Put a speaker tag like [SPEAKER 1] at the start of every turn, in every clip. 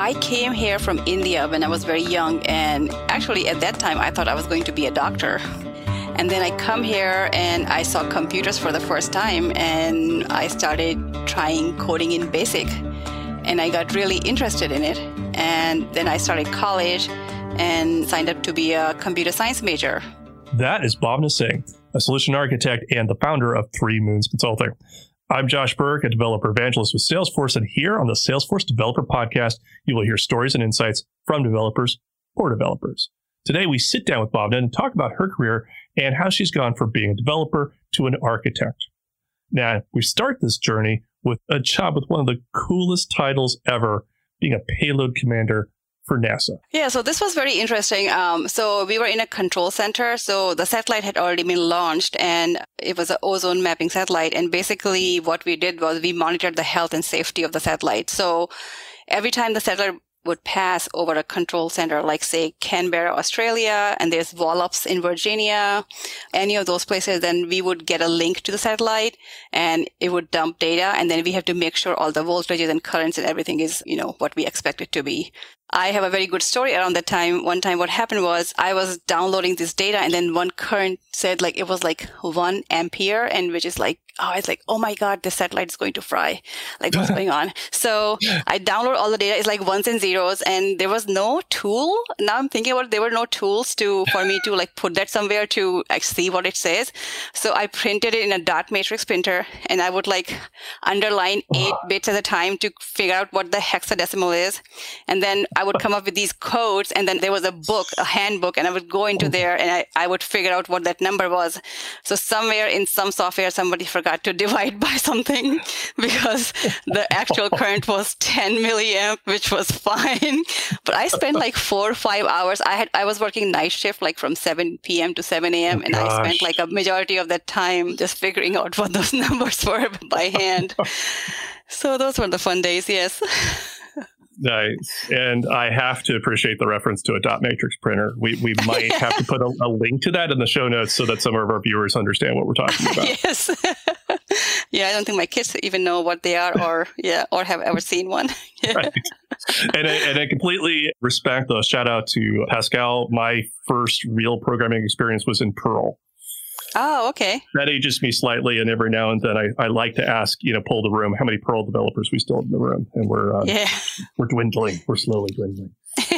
[SPEAKER 1] I came here from India when I was very young. And actually, at that time, I thought I was going to be a doctor. And then I come here and I saw computers for the first time. And I started trying coding in BASIC. And I got really interested in it. And then I started college and signed up to be a computer science major.
[SPEAKER 2] That is Bhavna Singh, a solution architect and the founder of Three Moons Consulting. I'm Josh Burke, a developer evangelist with Salesforce, and here on the Salesforce Developer Podcast, you will hear stories and insights from developers for developers. Today, we sit down with Bhavna and talk about her career and how she's gone from being a developer to an architect. Now, we start this journey with a job with one of the coolest titles ever, being a payload commander for NASA.
[SPEAKER 1] Yeah, so this was very interesting. So we were in a control center. So the satellite had already been launched and it was an ozone mapping satellite. And basically what we did was we monitored the health and safety of the satellite. So every time the satellite would pass over a control center, like say Canberra, Australia, and there's Wallops in Virginia, any of those places, then we would get a link to the satellite and it would dump data. And then we have to make sure all the voltages and currents and everything is, what we expect it to be. I have a very good story around that time. One time what happened was I was downloading this data and then one current said it was 1 ampere, and which is oh my God, this satellite is going to fry. What's going on? So I download all the data. It's ones and zeros, and there was no tool. Now I'm thinking about it, there were no tools for me to put that somewhere to see what it says. So I printed it in a dot matrix printer, and I would underline 8 bits at a time to figure out what the hexadecimal is. And then I would come up with these codes, and then there was a handbook, and I would go into there and I would figure out what that number was. So somewhere in some software, somebody forgot to divide by something because the actual current was 10 milliamp, which was fine. But I spent 4 or 5 hours. I was working night shift, from 7 p.m. to 7 a.m. And I spent a majority of that time just figuring out what those numbers were by hand. So those were the fun days, yes.
[SPEAKER 2] Nice. And I have to appreciate the reference to a dot matrix printer. We might have to put a link to that in the show notes so that some of our viewers understand what we're talking about.
[SPEAKER 1] Yes. Yeah, I don't think my kids even know what they are or have ever seen one.
[SPEAKER 2] Right. And I completely respect those. Shout out to Pascal. My first real programming experience was in Perl.
[SPEAKER 1] Oh, okay.
[SPEAKER 2] That ages me slightly, and every now and then I like to ask, poll the room, how many Perl developers we still have in the room, and we're dwindling. We're slowly dwindling.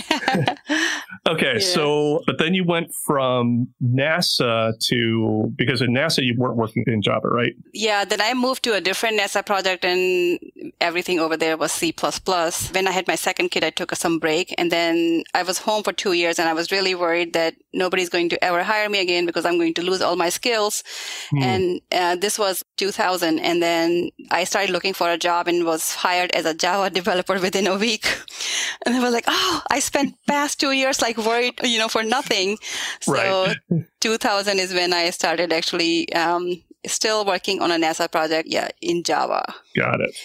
[SPEAKER 2] Okay, yeah. So, but then you went from NASA because in NASA you weren't working in Java, right?
[SPEAKER 1] Yeah, then I moved to a different NASA project and everything over there was C++. When I had my second kid, I took some break and then I was home for 2 years and I was really worried that nobody's going to ever hire me again because I'm going to lose all my skills. And this was 2000. And then I started looking for a job and was hired as a Java developer within a week. And I was like, I spent past 2 years worried, for nothing. So right. 2000 is when I started actually still working on a NASA project, in Java.
[SPEAKER 2] Got it.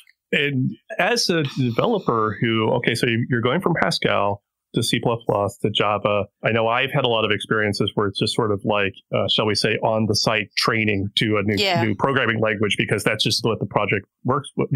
[SPEAKER 2] And as a developer so you're going from Pascal to C++ to Java. I know I've had a lot of experiences where it's just sort of shall we say, on-the-site training to a new programming language because that's just what the project works with.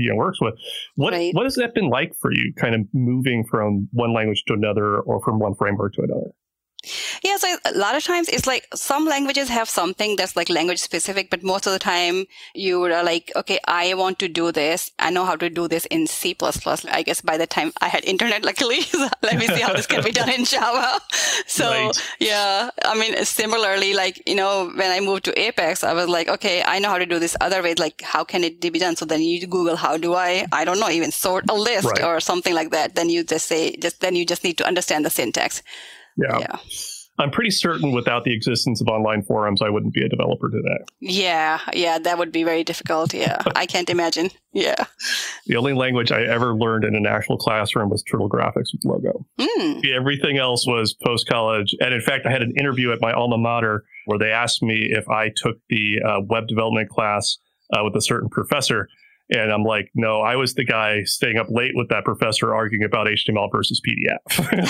[SPEAKER 2] What has that been like for you, kind of moving from one language to another or from one framework to another?
[SPEAKER 1] Yeah, so a lot of times it's some languages have something that's language specific, but most of the time you are okay, I want to do this. I know how to do this in C++. I guess by the time I had internet, luckily, so let me see how this can be done in Java. So right. Yeah, I mean, similarly, when I moved to Apex, I was okay, I know how to do this other way. How can it be done? So then you Google, how do I don't know, even sort a list right. or something like that. Then you just say, then you just need to understand the syntax.
[SPEAKER 2] Yeah. I'm pretty certain without the existence of online forums, I wouldn't be a developer today.
[SPEAKER 1] Yeah, that would be very difficult. Yeah, I can't imagine. Yeah.
[SPEAKER 2] The only language I ever learned in an actual classroom was Turtle Graphics with Logo. Everything else was post-college. And in fact, I had an interview at my alma mater where they asked me if I took the web development class with a certain professor. And I'm like, no, I was the guy staying up late with that professor arguing about HTML versus PDF.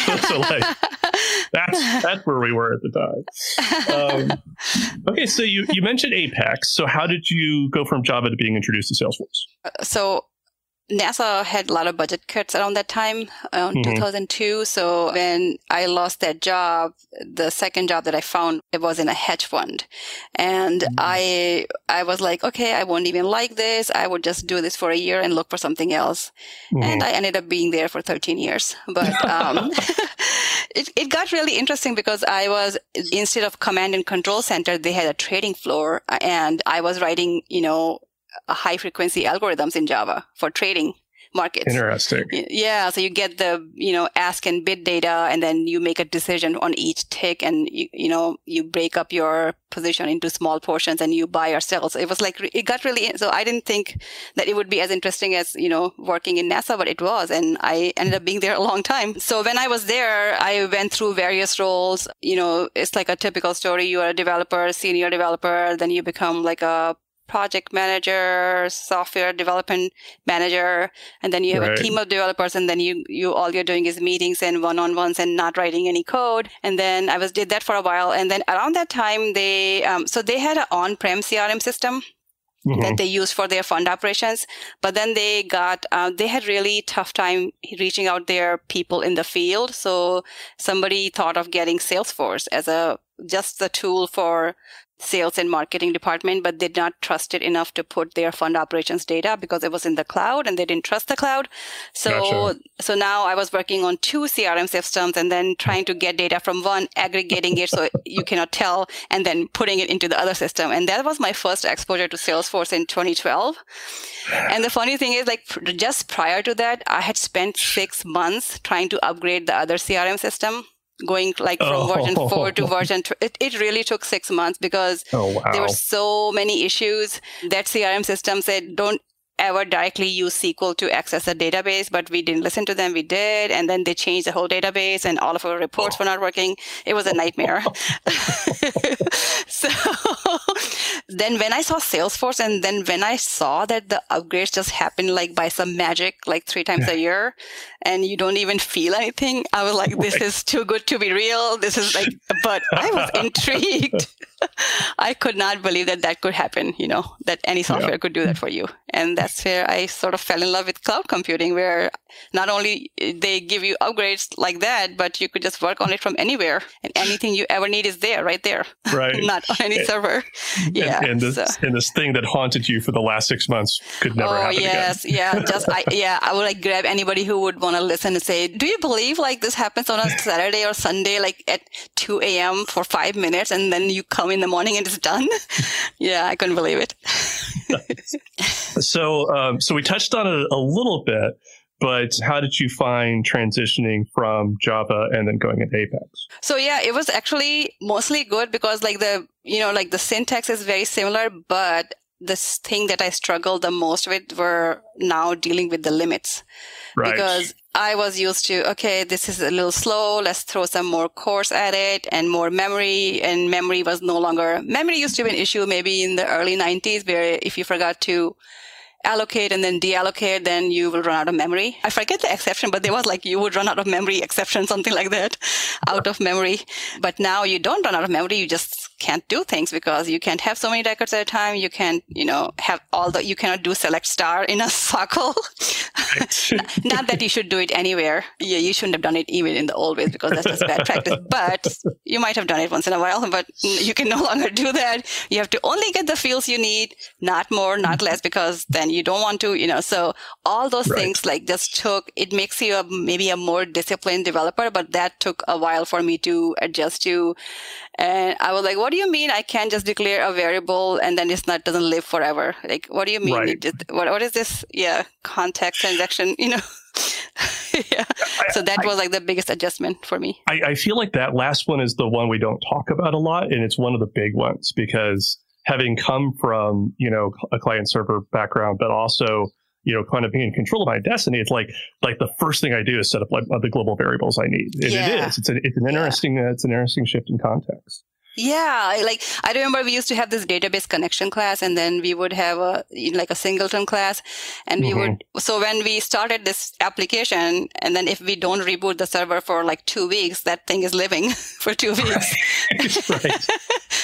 [SPEAKER 2] So that's where we were at the time. Okay, so you mentioned Apex. So how did you go from Java to being introduced to Salesforce?
[SPEAKER 1] So NASA had a lot of budget cuts around that time, 2002. So when I lost that job, the second job that I found, it was in a hedge fund. And I was like, okay, I won't even like this. I would just do this for a year and look for something else. And I ended up being there for 13 years. But it got really interesting because I was, instead of command and control center, they had a trading floor, and I was writing, high frequency algorithms in Java for trading markets.
[SPEAKER 2] Interesting.
[SPEAKER 1] Yeah. So you get the, ask and bid data, and then you make a decision on each tick, and you break up your position into small portions and you buy or sell. So it was like, it got really, so I didn't think that it would be as interesting as, working in NASA, but it was. And I ended up being there a long time. So when I was there, I went through various roles. It's like a typical story. You are a developer, senior developer, then you become like a project manager, software development manager, and then you have a team of developers, and then you all you're doing is meetings and one-on-ones and not writing any code. And then I did that for a while, and then around that time they had an on-prem CRM system that they used for their fund operations, but then they had really tough time reaching out their people in the field. So somebody thought of getting Salesforce as just the tool for sales and marketing department, but did not trust it enough to put their fund operations data because it was in the cloud and they didn't trust the cloud. So now I was working on 2 CRM systems and then trying to get data from one, aggregating it so you cannot tell, and then putting it into the other system. And that was my first exposure to Salesforce in 2012. And the funny thing is, like, just prior to that, I had spent 6 months trying to upgrade the other CRM system, going like from version 4 to version 2. It really took 6 months because there were so many issues. That CRM system said, don't ever directly use SQL to access a database, but we didn't listen to them. We did. And then they changed the whole database and all of our reports were not working. It was a nightmare. So then when I saw Salesforce, and then when I saw that the upgrades just happen like by some magic, like 3 times a year, and you don't even feel anything, I was like, this is too good to be real. This is like, but I was intrigued. I could not believe that could happen, that any software could do that for you. And that's where I sort of fell in love with cloud computing, where not only they give you upgrades like that, but you could just work on it from anywhere, and anything you ever need is there, right there.
[SPEAKER 2] Right.
[SPEAKER 1] Not on any server. Yeah.
[SPEAKER 2] And this thing that haunted you for the last 6 months could never happen again.
[SPEAKER 1] Yeah. I would like grab anybody who would want to listen and say, do you believe like this happens on a Saturday or Sunday, like at 2 a.m. for 5 minutes, and then you come in the morning and it's done? Yeah, I couldn't believe it.
[SPEAKER 2] So we touched on it a little bit, but how did you find transitioning from Java and then going into Apex?
[SPEAKER 1] So yeah, it was actually mostly good because like the syntax is very similar, but the thing that I struggled the most with were now dealing with the limits. Right. Because I was used to, okay, this is a little slow. Let's throw some more cores at it and more memory. And memory used to be an issue maybe in the early 90s, where if you forgot to allocate and then deallocate, then you will run out of memory. I forget the exception, but there was like you would run out of memory exception, something like that, out of memory. But now you don't run out of memory. You just can't do things because you can't have so many records at a time. You can't, have you cannot do select star in a circle. Not that you should do it anywhere. Yeah, you shouldn't have done it even in the old ways because that's just bad practice. But you might have done it once in a while, but you can no longer do that. You have to only get the fields you need, not more, not less, because then you don't want to, so all those things like just it makes you maybe a more disciplined developer, but that took a while for me to adjust to. And I was like, what do you mean I can't just declare a variable and then doesn't live forever? Like, what do you mean? Right. What is this? Yeah. Context transaction, Yeah. So that was like the biggest adjustment for me.
[SPEAKER 2] I feel like that last one is the one we don't talk about a lot. And it's one of the big ones because having come from, a client server background, but also, kind of being in control of my destiny, it's like the first thing I do is set up like the global variables I need. And it is. It's an interesting shift in context.
[SPEAKER 1] Yeah, I remember we used to have this database connection class, and then we would have a singleton class, and we would. So when we started this application, and then if we don't reboot the server for like 2 weeks, that thing is living for 2 weeks. Right.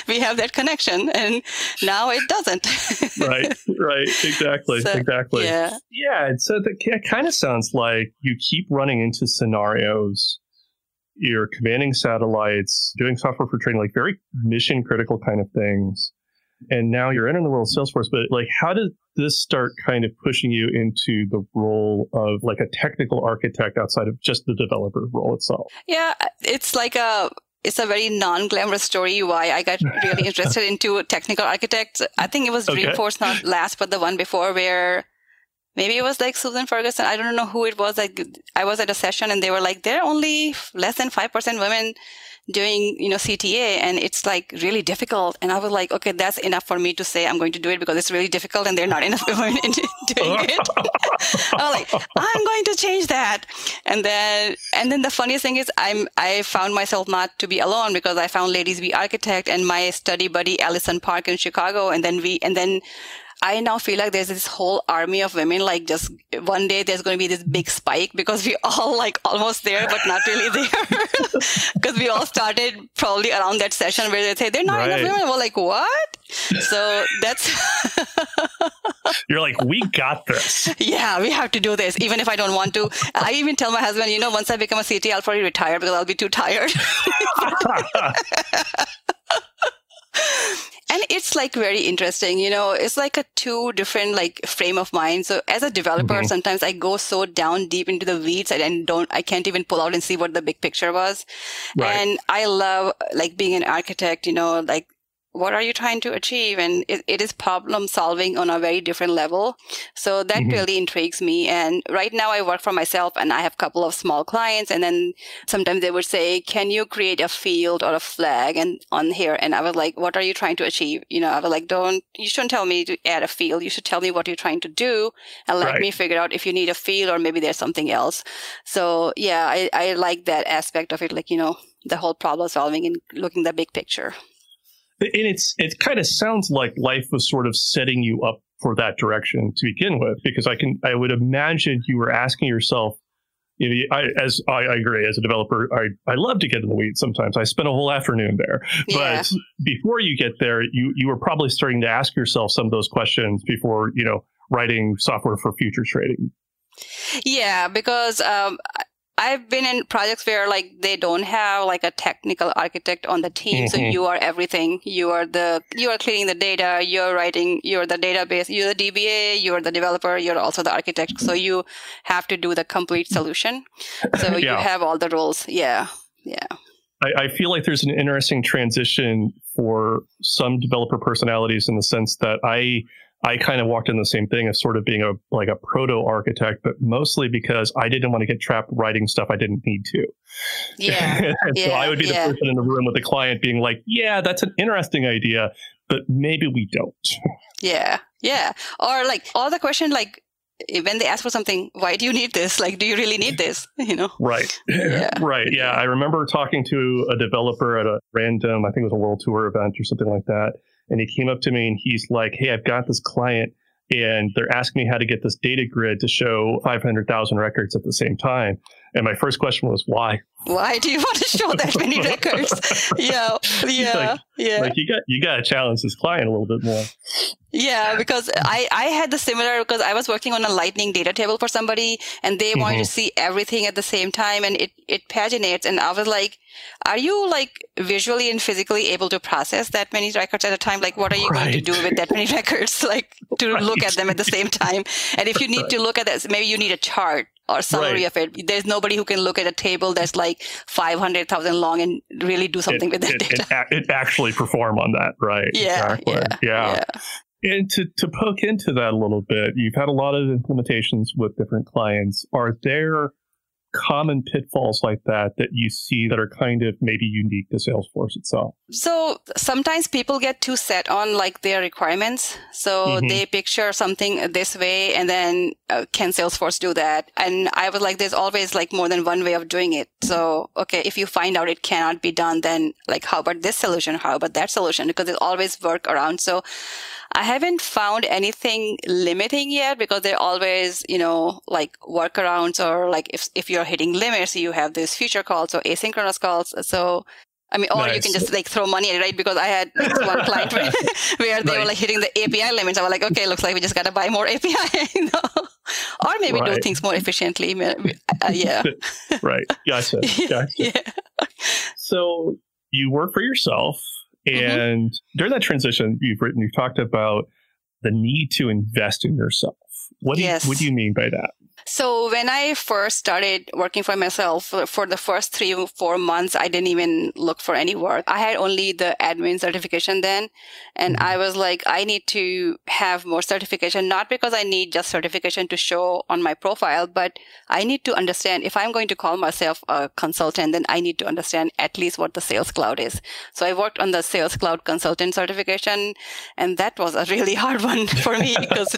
[SPEAKER 1] we have that connection, and now it doesn't.
[SPEAKER 2] Right. Exactly.
[SPEAKER 1] Yeah.
[SPEAKER 2] Yeah. And so it kind of sounds like you keep running into scenarios. You're commanding satellites, doing software for trading, like very mission critical kind of things. And now you're entering the world of Salesforce, but like, how did this start kind of pushing you into the role of like a technical architect outside of just the developer role itself?
[SPEAKER 1] Yeah, it's a very non-glamorous story why I got really interested into technical architects. I think it was Dreamforce, not last, but the one before, where maybe it was like Susan Ferguson. I don't know who it was. Like, I was at a session and they were like, there are only less than 5% women doing, CTA, and it's like really difficult. And I was like, okay, that's enough for me to say I'm going to do it because it's really difficult and there are not enough women doing it. I'm like, I'm going to change that. And then the funniest thing is I found myself not to be alone, because I found Ladies Be Architect and my study buddy, Allison Park in Chicago. And then I now feel like there's this whole army of women, like just one day there's going to be this big spike because we all like almost there, but not really there. Because we all started probably around that session where they say, they're not enough women. We're like, what? So that's...
[SPEAKER 2] You're like, we got this.
[SPEAKER 1] Yeah, we have to do this, even if I don't want to. I even tell my husband, once I become a CT, I'll probably retire because I'll be too tired. And it's like very interesting, it's like a two different like frame of mind. So as a developer, sometimes I go so down deep into the weeds and I can't even pull out and see what the big picture was. Right. And I love like being an architect, like, what are you trying to achieve? And it is problem solving on a very different level. So that really intrigues me. And right now I work for myself and I have a couple of small clients. And then sometimes they would say, can you create a field or a flag and on here? And I was like, what are you trying to achieve? I was like, you shouldn't tell me to add a field. You should tell me what you're trying to do and let me figure out if you need a field or maybe there's something else. So yeah, I like that aspect of it. Like, the whole problem solving and looking at the big picture.
[SPEAKER 2] And it kind of sounds like life was sort of setting you up for that direction to begin with, because I would imagine you were asking yourself, I agree, as a developer, I love to get in the weeds sometimes. I spend a whole afternoon there. Yeah. But before you get there, you were probably starting to ask yourself some of those questions before, writing software for futures trading. Yeah,
[SPEAKER 1] because I've been in projects where like they don't have like a technical architect on the team. So you are everything. You are cleaning the data, you're the database, you're the DBA, you're the developer, you're also the architect. So you have to do the complete solution. So you have all the roles. Yeah. Yeah.
[SPEAKER 2] I feel like there's an interesting transition for some developer personalities in the sense that I kind of walked in the same thing as sort of being a proto-architect, but mostly because I didn't want to get trapped writing stuff I didn't need to.
[SPEAKER 1] Yeah.
[SPEAKER 2] So I would be the person in the room with the client being like, yeah, that's an interesting idea, but maybe we don't.
[SPEAKER 1] Yeah. Yeah. Or like all the question, like when they ask for something, why do you need this? Like, do you really need this?
[SPEAKER 2] Right. Yeah. Right. Yeah. I remember talking to a developer at a random, I think it was a World Tour event or something like that. And he came up to me and he's like, hey, I've got this client and they're asking me how to get this data grid to show 500,000 records at the same time. And my first question was, why?
[SPEAKER 1] Why do you want to show that many records?
[SPEAKER 2] Like you got to challenge this client a little bit more.
[SPEAKER 1] Yeah, because I had the similar, because I was working on a lightning data table for somebody and they wanted to see everything at the same time and it paginates. And I was like, are you like visually and physically able to process that many records at a time? Like, what are you going to do with that many records? Like to look at them at the same time. And if you need to look at this, maybe you need a chart or summary of it. There's nobody who can look at a table that's like 500,000 long and really do something with that data.
[SPEAKER 2] It actually perform on that, right?
[SPEAKER 1] Yeah,
[SPEAKER 2] exactly. Yeah. And to poke into that a little bit, you've had a lot of implementations with different clients. Are there common pitfalls like that you see that are kind of maybe unique to Salesforce itself?
[SPEAKER 1] So sometimes people get too set on like their requirements. So they picture something this way and then can Salesforce do that? And I was like, there's always like more than one way of doing it. So, okay, if you find out it cannot be done, then like, how about this solution? How about that solution? Because there's always work around. So I haven't found anything limiting yet because there are always, like workarounds or like if you're hitting limits, you have these future calls or asynchronous calls. So I mean, or you can just like throw money at it, right? Because I had like one client where they were like hitting the API limits. I was like, okay, looks like we just got to buy more API, or maybe do things more efficiently. Yeah.
[SPEAKER 2] Right. Gotcha.
[SPEAKER 1] Yeah.
[SPEAKER 2] So you work for yourself, and during that transition, you've talked about the need to invest in yourself. What do you mean by that?
[SPEAKER 1] So when I first started working for myself, for the first 3 or 4 months, I didn't even look for any work. I had only the admin certification then. And I was like, I need to have more certification, not because I need just certification to show on my profile, but I need to understand if I'm going to call myself a consultant, then I need to understand at least what the Sales Cloud is. So I worked on the Sales Cloud consultant certification, and that was a really hard one for me because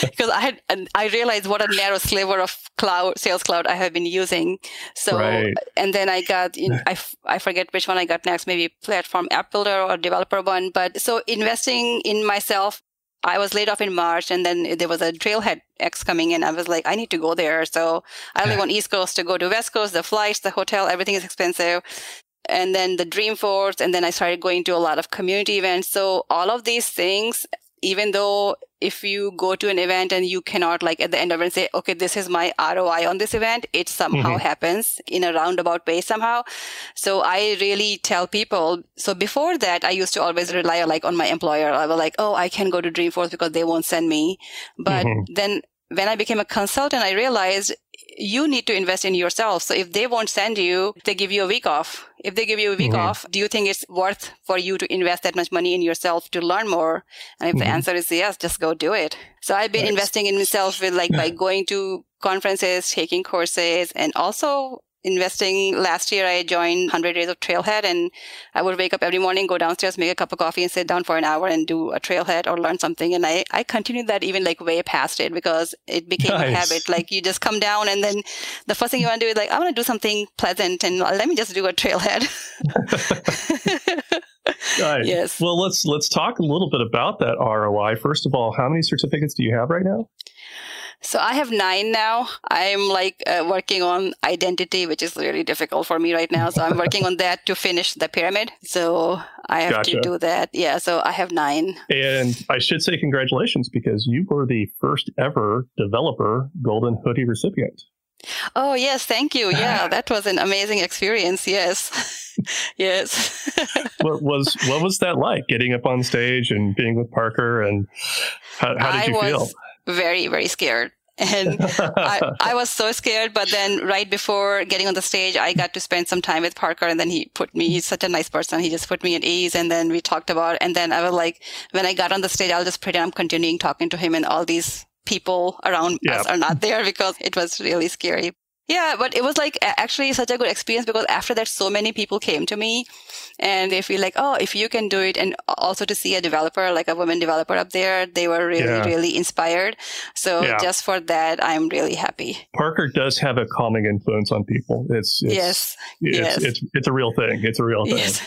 [SPEAKER 1] I realized what a narrow sliver of Sales Cloud I have been using. So, and then I got, I forget which one I got next, maybe Platform App Builder or Developer one. But so investing in myself, I was laid off in March, and then there was a Trailhead X coming in. I was like, I need to go there. So I live on East Coast to go to West Coast, the flights, the hotel, everything is expensive. And then the Dreamforce, and then I started going to a lot of community events. So all of these things, even though if you go to an event and you cannot like at the end of it say, okay, this is my ROI on this event, it somehow happens in a roundabout way somehow. So I really tell people. So before that, I used to always rely like on my employer. I was like, oh, I can go to Dreamforce because they won't send me. But then when I became a consultant, I realized you need to invest in yourself. So if they won't send you, they give you a week off. If they give you a week off, do you think it's worth for you to invest that much money in yourself to learn more? And if the answer is yes, just go do it. So I've been investing in myself with like by going to conferences, taking courses, and also investing. Last year, I joined 100 Days of Trailhead, and I would wake up every morning, go downstairs, make a cup of coffee, and sit down for an hour and do a trailhead or learn something. And I continued that even like way past it because it became a habit. Like you just come down, and then the first thing you want to do is like, I want to do something pleasant, and let me just do a trailhead. Yes.
[SPEAKER 2] Well, let's talk a little bit about that ROI. First of all, how many certificates do you have right now?
[SPEAKER 1] So I have 9 now. I'm like working on identity, which is really difficult for me right now. So I'm working on that to finish the pyramid. So I have to do that. Yeah. So I have 9.
[SPEAKER 2] And I should say congratulations because you were the first ever developer Golden Hoodie recipient.
[SPEAKER 1] Oh, yes. Thank you. Yeah, that was an amazing experience. Yes. Yes.
[SPEAKER 2] What was that like, getting up on stage and being with Parker? And how did you feel?
[SPEAKER 1] Very, very scared. And I was so scared. But then right before getting on the stage, I got to spend some time with Parker. And then he's such a nice person. He just put me at ease. And then we talked about, and then I was like, when I got on the stage, I'll just pretend I'm continuing talking to him, and all these people around us are not there because it was really scary. Yeah, but it was like actually such a good experience because after that, so many people came to me and they feel like, oh, if you can do it. And also to see a developer, like a woman developer up there, they were really, really inspired. So just for that, I'm really happy.
[SPEAKER 2] Parker does have a calming influence on people. It's a real thing. It's a real thing. Yes.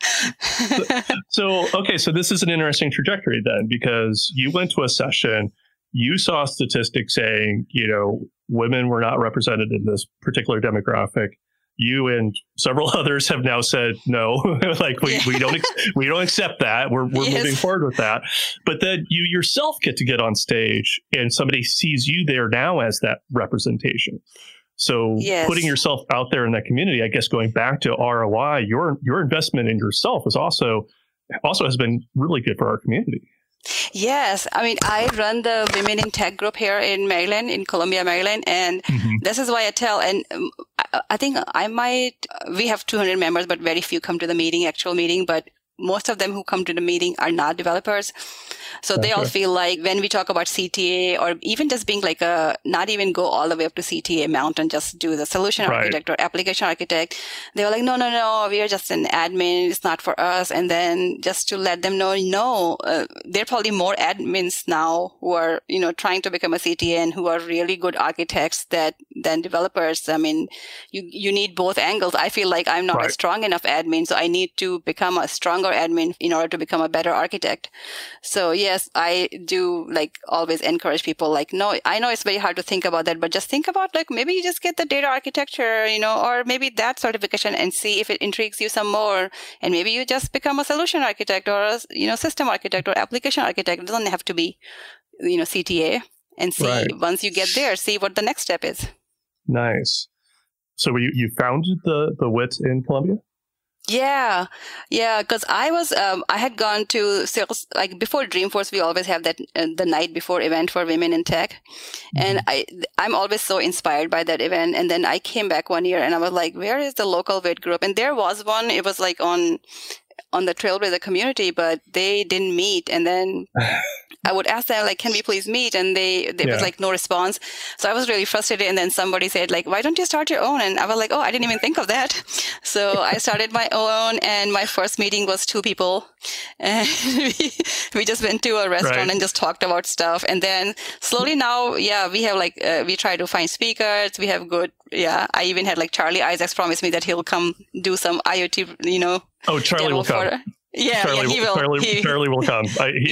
[SPEAKER 2] So this is an interesting trajectory then, because you went to a session, you saw statistics saying, women were not represented in this particular demographic. You and several others have now said no, like we don't accept that. We're moving forward with that. But then you yourself get to get on stage, and somebody sees you there now as that representation. So putting yourself out there in that community, I guess going back to ROI, your investment in yourself is also has been really good for our community.
[SPEAKER 1] Yes. I mean, I run the Women in Tech group here in Maryland, in Columbia, Maryland. And this is why I tell, and I think we have 200 members, but very few come to the actual meeting, but most of them who come to the meeting are not developers. So they all feel like when we talk about CTA, or even just being like not even go all the way up to CTA mountain, just do the solution architect or application architect. They were like, no, we are just an admin. It's not for us. And then just to let them know, there are probably more admins now who are, trying to become a CTA and who are really good architects that than developers. I mean, you need both angles. I feel like I'm not a strong enough admin, so I need to become a stronger admin in order to become a better architect. So yes, I do like always encourage people like, no, I know it's very hard to think about that, but just think about like maybe you just get the data architecture, or maybe that certification and see if it intrigues you some more. And maybe you just become a solution architect or a, system architect or application architect. It doesn't have to be, CTA. And see, once you get there, see what the next step is.
[SPEAKER 2] Nice. So you founded the WIT in Columbia?
[SPEAKER 1] Yeah. Because I had gone to sales, like before Dreamforce, we always have that the night before event for women in tech. And I'm always so inspired by that event. And then I came back one year and I was like, where is the local WIT group? And there was one. It was like on the Trailblazer community, but they didn't meet. And then I would ask them, like, can we please meet? And there was like no response. So I was really frustrated. And then somebody said, like, why don't you start your own? And I was like, oh, I didn't even think of that. So I started my own, and my first meeting was 2 people. And we just went to a restaurant and just talked about stuff. And then slowly now, we have like, we try to find speakers. We have good, I even had like Charlie Isaacs promise me that he'll come do some IoT,
[SPEAKER 2] Oh, Charlie will come.
[SPEAKER 1] He will.
[SPEAKER 2] Charlie will come.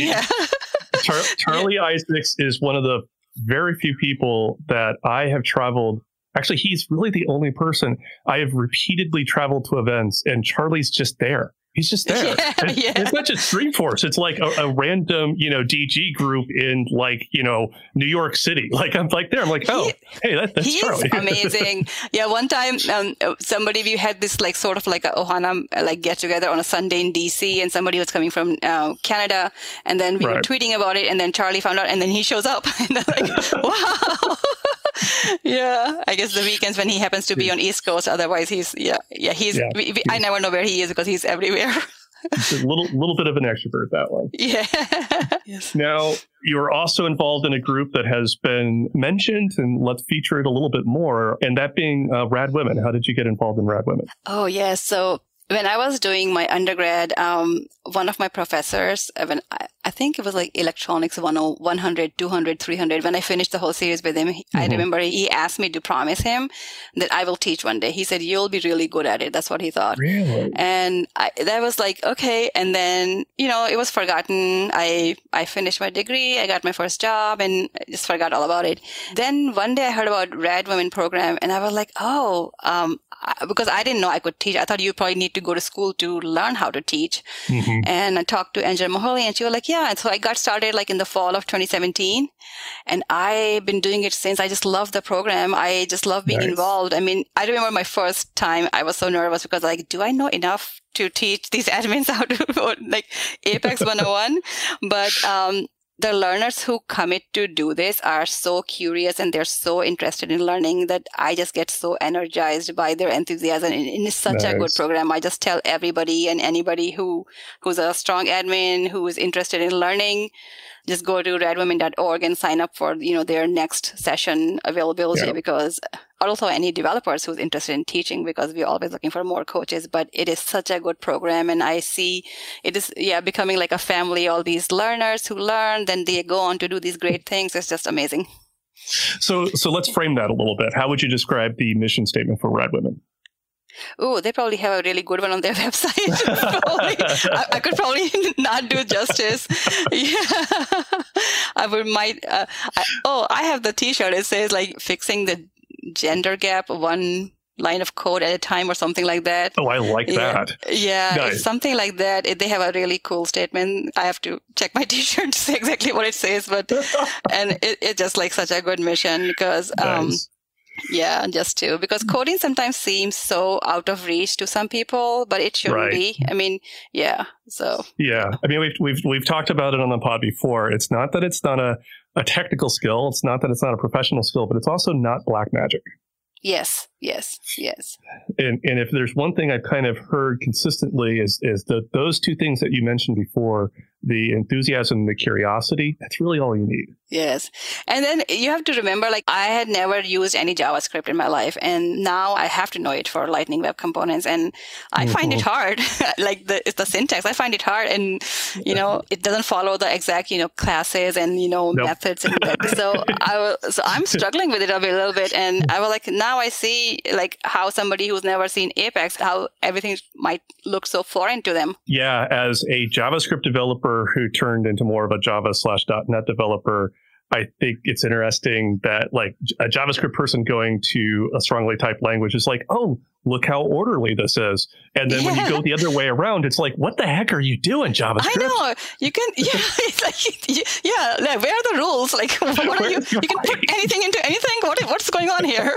[SPEAKER 2] Charlie Isaacs is one of the very few people that I have traveled. Actually, he's really the only person I have repeatedly traveled to events, and Charlie's just there. He's just there. It's not just Dreamforce. It's like a random, DG group in like, New York City. Like I'm like there. I'm like, oh, hey, that's Charlie.
[SPEAKER 1] He's amazing. One time we had this like sort of like a Ohana like get together on a Sunday in DC, and somebody was coming from Canada, and then we were tweeting about it, and then Charlie found out, and then he shows up, and I'm like, wow. I guess the weekends when he happens to be on East Coast. Otherwise, I never know where he is because he's everywhere.
[SPEAKER 2] It's a little bit of an extrovert, that one.
[SPEAKER 1] Yes.
[SPEAKER 2] Now, you're also involved in a group that has been mentioned, and let's feature it a little bit more, and that being Rad Women. How did you get involved in Rad Women?
[SPEAKER 1] Oh, yes. So when I was doing my undergrad, one of my professors, I think it was like electronics 100, 200, 300. When I finished the whole series with him, I remember he asked me to promise him that I will teach one day. He said, you'll be really good at it. That's what he thought.
[SPEAKER 2] Really?
[SPEAKER 1] And that was like, okay. And then, it was forgotten. I finished my degree. I got my first job and just forgot all about it. Then one day I heard about Rad Women program, and I was like, because I didn't know I could teach. I thought you probably need to go to school to learn how to teach. And I talked to Angela Maholi, and she was like, and so I got started like in the fall of 2017, and I've been doing it since. I just love the program. I just love being involved. I mean, I remember my first time I was so nervous because like, do I know enough to teach these admins how to like Apex 101? But the learners who commit to do this are so curious and they're so interested in learning that I just get so energized by their enthusiasm. And it's such a good program. I just tell everybody and anybody who's a strong admin, who is interested in learning, just go to radwomen.org and sign up for, their next session availability, because also any developers who's interested in teaching, because we're always looking for more coaches, but it is such a good program. And I see it is, becoming like a family, all these learners who learn, then they go on to do these great things. It's just amazing.
[SPEAKER 2] So let's frame that a little bit. How would you describe the mission statement for Rad Women?
[SPEAKER 1] Oh, they probably have a really good one on their website. I could probably not do justice. I have the t-shirt. It says like fixing the gender gap, one line of code at a time or something like that.
[SPEAKER 2] Oh, I like that.
[SPEAKER 1] Nice. It's something like that. They have a really cool statement. I have to check my t-shirt to see exactly what it says, but and it's just like such a good mission because because coding sometimes seems so out of reach to some people, but it shouldn't be. I mean, I mean, we've talked about it on the pod before. It's not that it's not a technical skill. It's not that it's not a professional skill, but it's also not black magic. Yes.
[SPEAKER 2] And if there's one thing I've kind of heard consistently is that those two things that you mentioned before, the enthusiasm, the curiosity, that's really all you need.
[SPEAKER 1] Yes. And then you have to remember, like, I had never used any JavaScript in my life. And now I have to know it for Lightning Web Components. And I find it hard. Like it's the syntax. I find it hard. And, it doesn't follow the exact, classes and, methods. And so I'm struggling with it a little bit. And I was like, now I see like how somebody who's never seen Apex, how everything might look so foreign to them.
[SPEAKER 2] Yeah. As a JavaScript developer who turned into more of a Java/.NET developer, I think it's interesting that like a JavaScript person going to a strongly typed language is like, oh, look how orderly this is. And then when you go the other way around, it's like, what the heck are you doing, JavaScript?
[SPEAKER 1] I know. You can, it's like, like, where are the rules? Like, what are you? You can put anything into anything. What's going on here?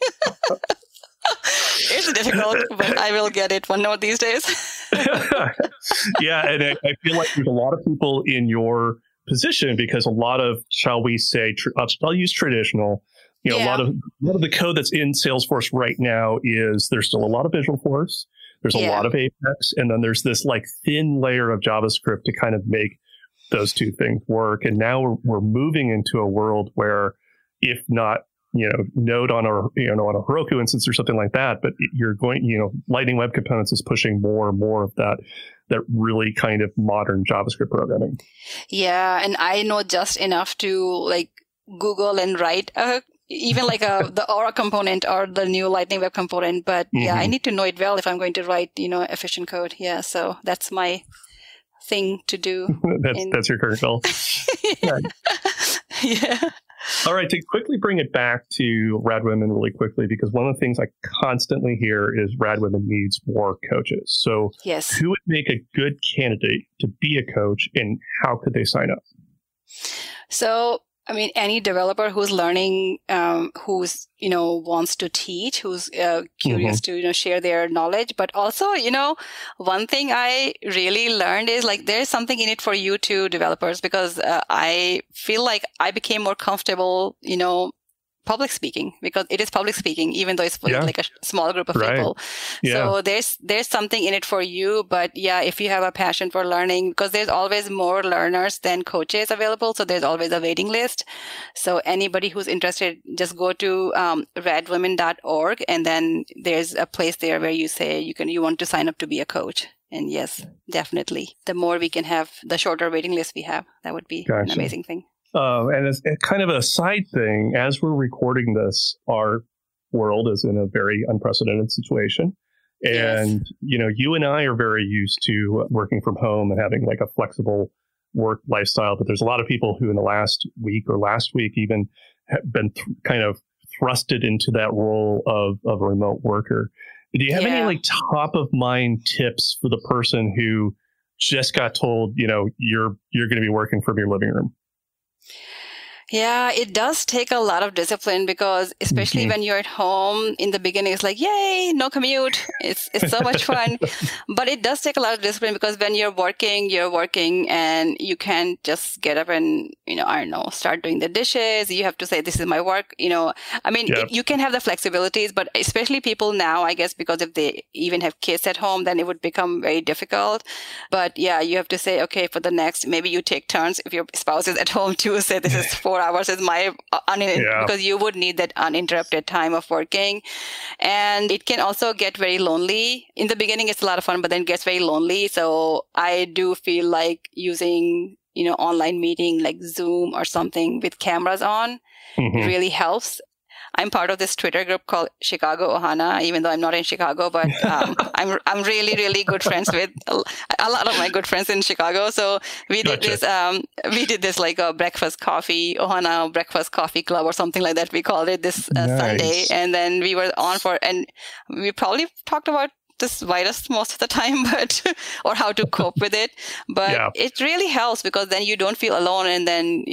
[SPEAKER 1] It's difficult, but I will get it one of these days.
[SPEAKER 2] Yeah, and I feel like there's a lot of people in your position because a lot of, shall we say, I'll use traditional. A lot of the code that's in Salesforce right now is there's still a lot of Visualforce, there's a lot of Apex, and then there's this like thin layer of JavaScript to kind of make those two things work. And now we're moving into a world where, if not Node on a on a Heroku instance or something like that, but you're going, Lightning Web Components is pushing more and more of that really kind of modern JavaScript programming. Yeah,
[SPEAKER 1] and I know just enough to like Google and write even like the Aura component or the new Lightning Web component. But I need to know it well if I'm going to write efficient code. Yeah, so that's my thing to do.
[SPEAKER 2] That's your current goal.
[SPEAKER 1] Yeah.
[SPEAKER 2] All right, to quickly bring it back to Rad Women really quickly, because one of the things I constantly hear is Rad Women needs more coaches. So who would make a good candidate to be a coach, and how could they sign up?
[SPEAKER 1] So, I mean, any developer who's learning, who's, wants to teach, who's curious to, share their knowledge. But also, one thing I really learned is like there's something in it for you too, developers, because I feel like I became more comfortable, public speaking, because it is public speaking, even though it's for like a small group of people. So there's something in it for you. But if you have a passion for learning, because there's always more learners than coaches available. So there's always a waiting list. So anybody who's interested, just go to radwomen.org, and then there's a place there where you say you want to sign up to be a coach. And yes, definitely. The more we can have, the shorter waiting list we have, that would be an amazing thing.
[SPEAKER 2] And as kind of a side thing, as we're recording this, our world is in a very unprecedented situation. And, you and I are very used to working from home and having like a flexible work lifestyle. But there's a lot of people who in the last week even have been kind of thrusted into that role of a remote worker. Do you have any like top of mind tips for the person who just got told, you're going to be working from your living room?
[SPEAKER 1] Yeah, it does take a lot of discipline, because especially when you're at home in the beginning, it's like, yay, no commute. It's so much fun. But it does take a lot of discipline, because when you're working and you can't just get up and, I don't know, start doing the dishes. You have to say, this is my work. I mean, you can have the flexibilities, but especially people now, I guess, because if they even have kids at home, then it would become very difficult. But you have to say, okay, for the next, maybe you take turns if your spouse is at home too, say this is 4 hours is my because you would need that uninterrupted time of working. And it can also get very lonely. In the beginning, it's a lot of fun, but then it gets very lonely. So I do feel like using, online meeting like Zoom or something with cameras on really helps. I'm part of this Twitter group called Chicago Ohana, even though I'm not in Chicago, but I'm really, really good friends with a lot of my good friends in Chicago. So we did this like a breakfast coffee, Ohana breakfast coffee club or something like that. We called it this Sunday. And then we were on and we probably talked about this virus most of the time, or how to cope with it. But it really helps, because then you don't feel alone, and then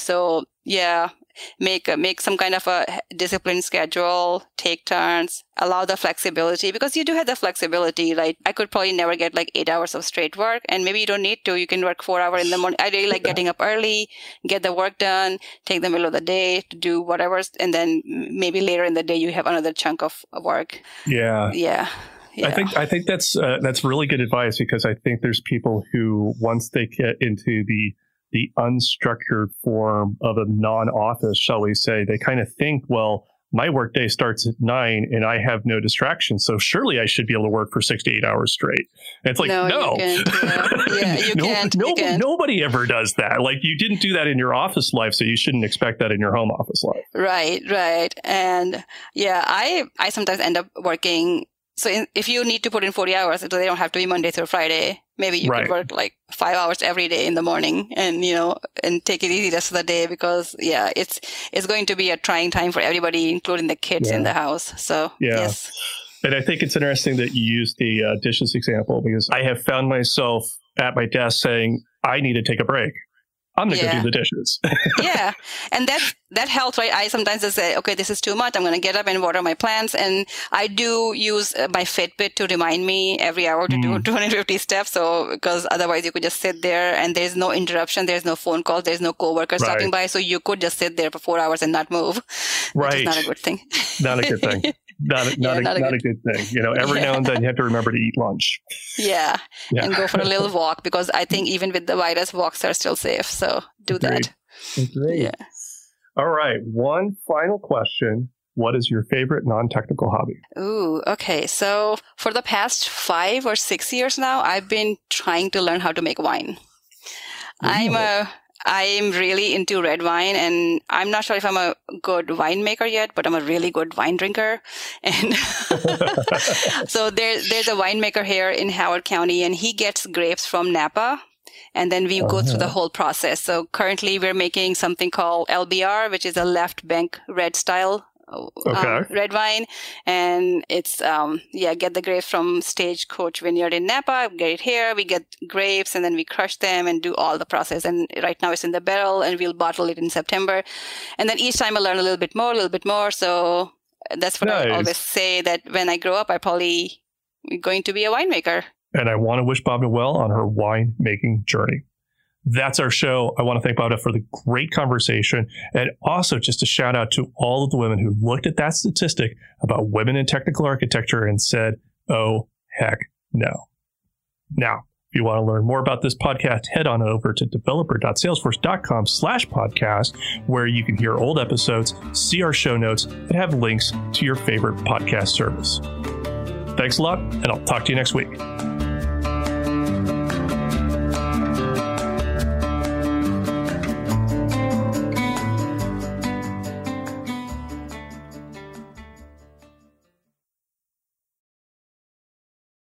[SPEAKER 1] make some kind of a disciplined schedule, take turns, allow the flexibility, because you do have the flexibility, right? I could probably never get like 8 hours of straight work, and maybe you don't need to. You can work 4 hours in the morning. I really like getting up early, get the work done, take the middle of the day to do whatever, and then maybe later in the day you have another chunk of work.
[SPEAKER 2] I think that's really good advice, because I think there's people who, once they get into the unstructured form of a non-office, shall we say, they kind of think, well, my workday starts at 9 and I have no distractions, so surely I should be able to work for 6 to 8 hours straight. And it's like, no.
[SPEAKER 1] You can't. You can't.
[SPEAKER 2] Nobody ever does that. Like, you didn't do that in your office life, so you shouldn't expect that in your home office life.
[SPEAKER 1] Right. And I sometimes end up working. So if you need to put in 40 hours, they don't have to be Monday through Friday. Maybe you could work like 5 hours every day in the morning, and and take it easy the rest of the day, because it's going to be a trying time for everybody, including the kids in the house. So yes.
[SPEAKER 2] And I think it's interesting that you use the dishes example, because I have found myself at my desk saying, I need to take a break. I'm going to go do the dishes.
[SPEAKER 1] And that helps, right? I sometimes just say, okay, this is too much. I'm going to get up and water my plants. And I do use my Fitbit to remind me every hour to do 250 steps. So, because otherwise you could just sit there and there's no interruption. There's no phone calls. There's no coworker stopping by. So you could just sit there for 4 hours and not move. Which is not a good thing.
[SPEAKER 2] Not a good thing. Not a good thing. Every now and then you have to remember to eat lunch.
[SPEAKER 1] And go for a little walk, because I think even with the virus, walks are still safe. So do that.
[SPEAKER 2] Great. Yeah. All right. One final question. What is your favorite non-technical hobby?
[SPEAKER 1] Ooh, okay. So for the past 5 or 6 years now, I've been trying to learn how to make wine. I'm really into red wine, and I'm not sure if I'm a good winemaker yet, but I'm a really good wine drinker. And so there's a winemaker here in Howard County, and he gets grapes from Napa. And then we go through the whole process. So currently we're making something called LBR, which is a left bank red style red wine. And it's, get the grapes from Stagecoach Vineyard in Napa, get it here, we get grapes, and then we crush them and do all the process. And right now it's in the barrel, and we'll bottle it in September. And then each time I learn a little bit more. So that's what I always say, that when I grow up, I probably going to be a winemaker.
[SPEAKER 2] And I want to wish Bhavna well on her wine making journey. That's our show. I want to thank Bhavna for the great conversation, and also just a shout out to all of the women who looked at that statistic about women in technical architecture and said, oh, heck no. Now, if you want to learn more about this podcast, head on over to developer.salesforce.com/podcast, where you can hear old episodes, see our show notes, and have links to your favorite podcast service. Thanks a lot, and I'll talk to you next week.